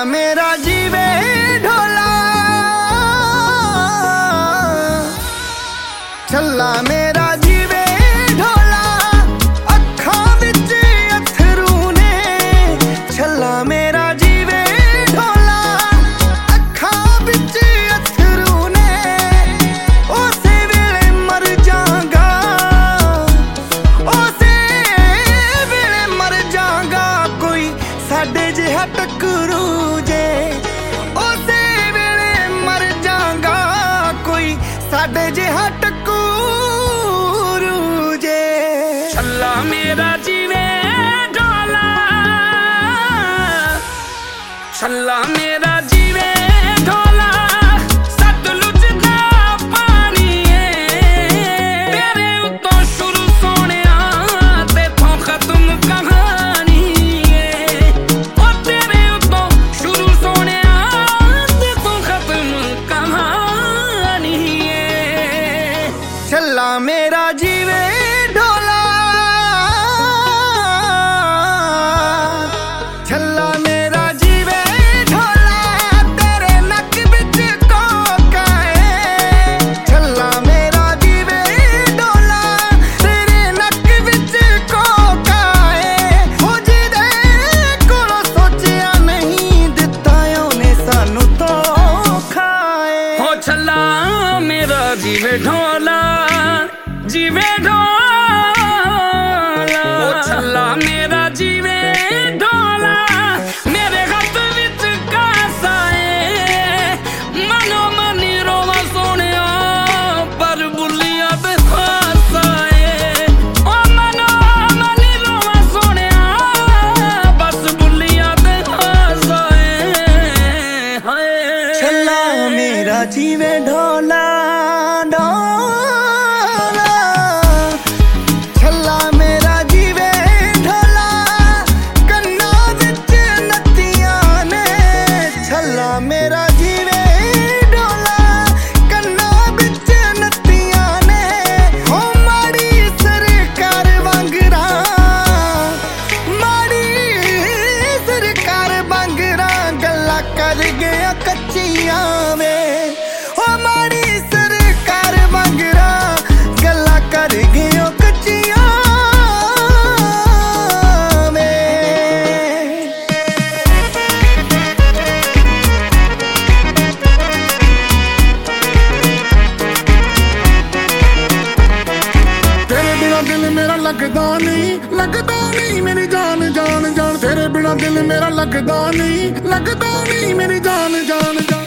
मेरा जीवे ढोला, छल्ला मेरा जीवे ढोला, अखां विच अथरू ने। छल्ला मेरा जीवे ढोला, अखां विच अथरू ने। उसे वेले मर जांगा, उसे वेले मर जांगा, कोई साडे जिहा टकरू जे। उसे वेले मर जांगा, कोई साडे जिहा टकरू जे। छल्ला मेरा जीवे ढोला, छल्ला मेरा जीवे ढोला, सतलुज दा पानी है। तेरे उत्तों शुरू सोहणिया, तेथों खत्म कहानी है। ओ तेरे उत्तों शुरू सोहणिया, तेथों खत्म कहानी है। छल्ला मेरा जीवे ढोला, छल्ला मेरा जीवे ढोला, तेरे नक विच कोका है। छल्ला मेरा जीवे ढोला, तेरे नक विच कोका है। हो जिहदे कोलों सोचिया नहीं, दित्ता ओहने सानू धोखा है। हो छल्ला मेरा जीवे ढोला, जीवे ढोला। ओ छल्ला मेरा जीवे ढोला, मेरे हाथ विच कासा है। मनो मनी रोवा सोहणिया, पर बुलिया ते हासा है। ओ मनो मनी रोवा सोहणिया, बस बुलिया ते हासा है। हाय छल्ला मेरा जीवे ढोला, ढोला। छल्ला मेरा जीवे ढोला, कन्ना विच नत्तियां ने। छल्ला मेरा जीवे ढोला, कन्ना विच नत्तियां ने। हो माड़ी सरकार वांगरा, माड़ी सरकार वांगरा, गल्लां कर गया कच्चियां वे। हो माड़ी सरकार वांगरा, गल्लां कर गया कच्चियां वे। तेरे बिना दिल मेरा लगदा नहीं मेरी जान जान जान। तेरे बिना दिल मेरा लगदा नहीं मेरी जान जान जान।